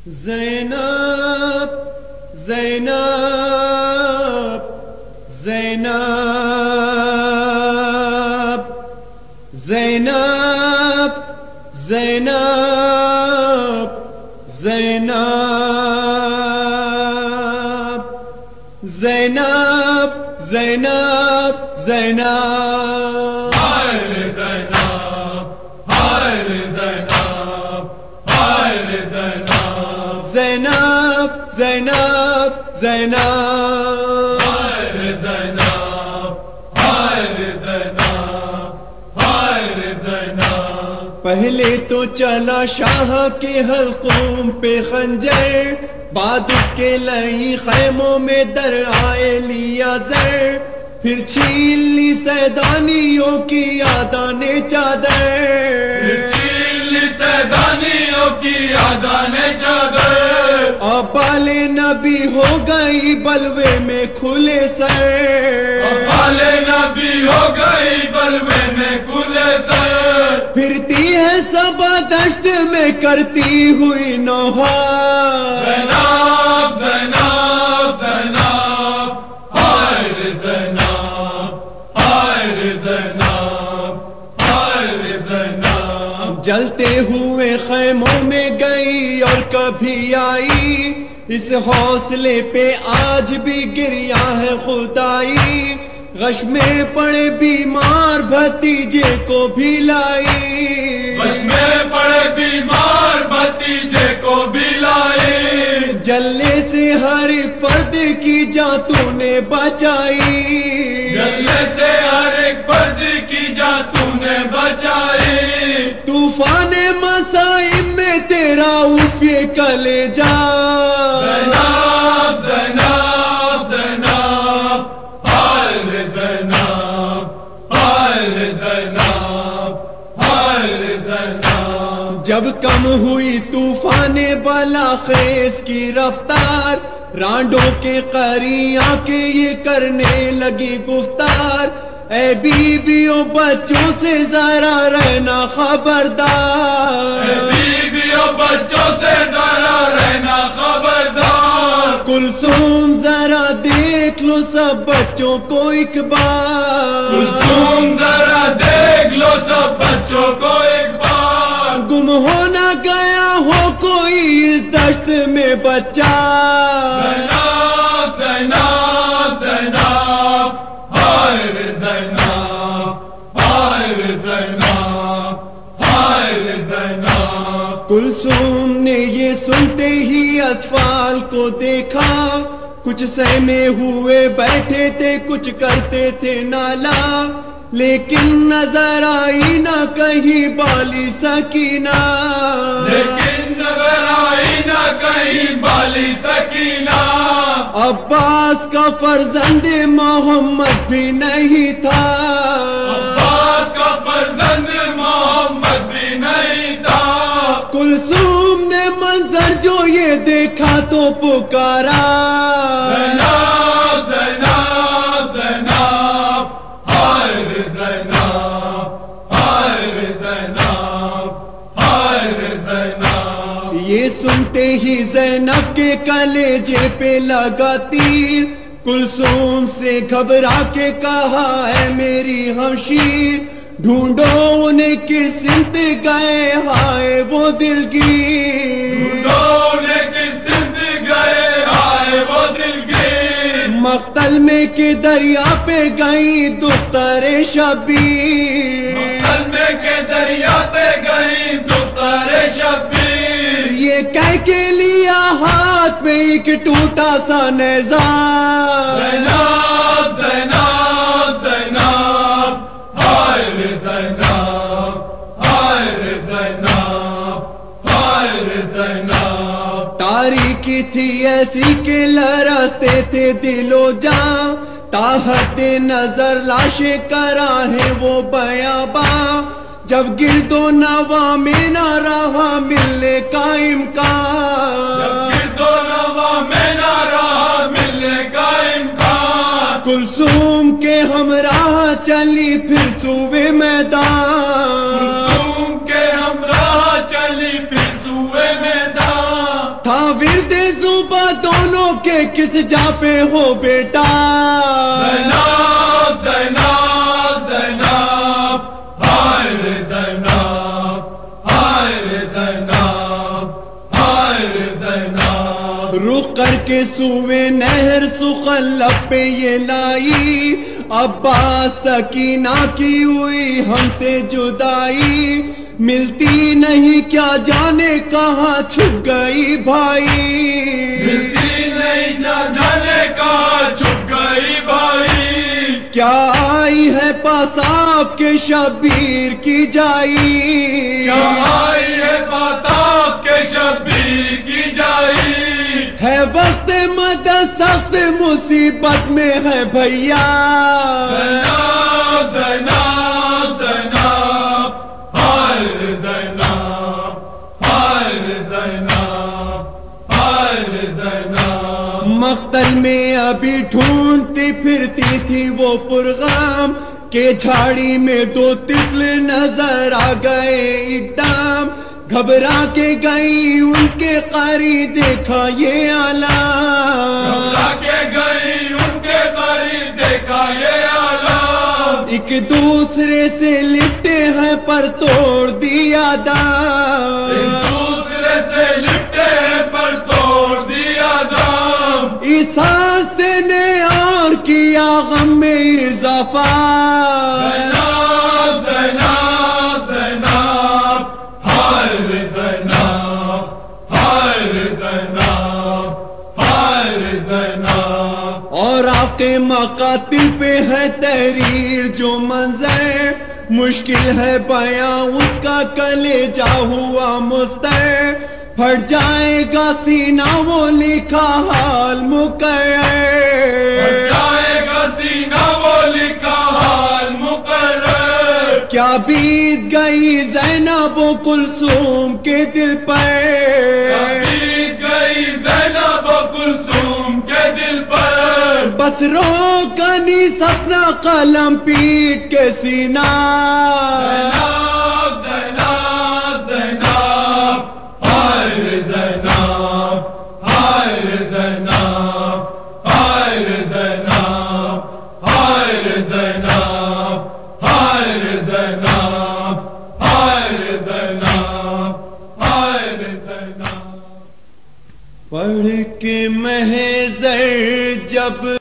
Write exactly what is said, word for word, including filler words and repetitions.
زینب زینب زینب زینب زینب زینب زینب زینب زینب زینب زینب زینب پہلے تو چلا شاہ کے حلقوم پہ خنجر، بعد اس کے لئی خیموں میں در آئے لیا زر، پھر چھین لی سیدانیوں کی یادان چادر، چھین لی سیدانیوں کی یادان چادر، ابال نبی ہو گئی بلوے میں کھلے سر، ابال نبی ہو گئی بلوے میں کھلے سر، پھرتی ہے صبا دشت میں کرتی ہوئی نوحہ، زینب زینب زینب ہائے زینب ہائے زینب ہائے زینب، جلتے ہوئے خیموں میں گئی اور کبھی آئی، اس حوصلے پہ آج بھی گریا ہے خدائی، غش میں پڑے بیمار بھتیجے کو بھی لائی، غش میں پڑے بیمار بھتیجے کو بھی لائی، جلنے سے ہر ایک فرد کی جان تو نے بچائی، جلنے سے ہر ایک فرد کی جان تو نے بچائی، طوفان مصائب میں تیرا اف یہ کلیجہ، زینب زینب زینب ہائے زینب ہائے زینب ہائے زینب، جب کم ہوئی طوفان بلا خیز کی رفتار، رانڈوں کے قریاں کے یہ کرنے لگی گفتار، اے بیویوں بچوں سے ذرا رہنا خبردار، اے بیویوں بچوں سے ذرا رہنا خبردار، کلثوم ذرا دیکھ لو سب بچوں کو ایک بار، کلثوم ذرا دیکھ لو سب بچوں کو ایک بار، گم ہو نہ گیا ہو کوئی اس دشت میں بچہ، زینب زینب زینب ہائے زینب ہائے زینب ہائے زینب، کلثوم نے یہ سنتے ہی اطفال کو دیکھا، کچھ سہمے ہوئے بیٹھے تھے کچھ کرتے تھے نالا، لیکن نظر آئی نہ کہیں بالی سکینہ، لیکن نظر آئی نہ کہیں بالی سکینہ، عباس کا فرزند محمد بھی نہیں تھا، عباس کا فرزند محمد بھی نہیں تھا، کلثوم نے منظر جو یہ دیکھا تو پکارا، زینب زینب زینب ہائے زینب ہائے زینب ہائے زینب، یہ سنتے ہی زینب کے کلیجے پہ لگا تیر، کلثوم سے گھبرا کے کہا ہے میری ہمشیر، ڈھونڈو انہیں کس سمت گئے ہائے وہ دلگیر، ڈھونڈنے کس سمت گئے ہائے وہ دلگیر، مقتل میں کے دریا پہ گئی دختر شبیر، مقتل میں کے دریا پہ گئی دختر شبیر، یہ کہہ کے لیا ہاتھ میں ایک ٹوٹا سا نیزہ، زینب زینب زینب ہائے زینب ہائے زینب ہائے زینب، تاریکی تھی ایسی کہ لرزتے تھے دل و جاں، تاحت نظر لاشیں کرا ہے وہ بیاباں، جب گرد و نواح میں نہ رہا ملنے کا امکان، جب گرد و نواح میں نہ رہا ملنے کا امکان، کلثوم کے ہمراہ چلی پھر صوبے میدان، کلثوم کے ہمراہ چلی پھر صوبے میدان، تھا کس جا پہ ہو بیٹا؟ زینب زینب زینب ہائے رے زینب ہائے رے زینب ہائے رے زینب. رخ کر کے سوئے نہر سخلب پہ یہ لائی، عباس سکینہ کی ہوئی ہم سے جدائی، ملتی نہیں کیا جانے کہاں چھپ گئی بھائی، ملتی نہیں نہ جانے کہاں چھپ گئی بھائی. کیا آئی ہے پاس آپ کے شبیر کی جائی، کیا آئی ہے پاس آپ کے شبیر کی جائی. ہے وقت مدد سخت مصیبت میں ہے بھیا، زینب زینب زینب ہائے رے زینب ہائے رے زینب ہائے رے زینب. مقتل میں ابھی ڈھونڈتی پھرتی تھی وہ پرغام، کہ جھاڑی میں دو طفل نظر آ گئے ایک دم، گھبرا کے گئی ان کے قاری دیکھا یہ علام، گھبرا کے گئی ان کے قریب دیکھا یہ عالم. ایک دوسرے سے لپٹے ہیں پر توڑ دیا دام، ایک دوسرے سے لپٹے پر توڑ دیا دم. احساس نے اور کیا غم میں اضافہ، زینب زینب زینب ہائے رے زینب ہائے رے زینب ہائے رے زینب. اور آپ کے مقاتل پہ ہے تحریر جو منظر، مشکل ہے بیاں اس کا کلیجہ ہوا مستر، پھٹ جائے گا سینہ وہ لکھا حال مقرر، جائے گا سینہ وہ لکھا حال مقرر. کیا بیت گئی زینب و کلثوم کے دل پر، بیت گئی زینب و کلثوم کے دل پر. بس روکنی سپنا قلم پیٹ کے سینہ، زینب زینب زینب ہائے رے زینب ہائے رے زینب ہائے رے زینب ہائے رے زینب ہائے رے زینب ہائے رے زینب ہائے رے زینب. پڑھ کے محضر جب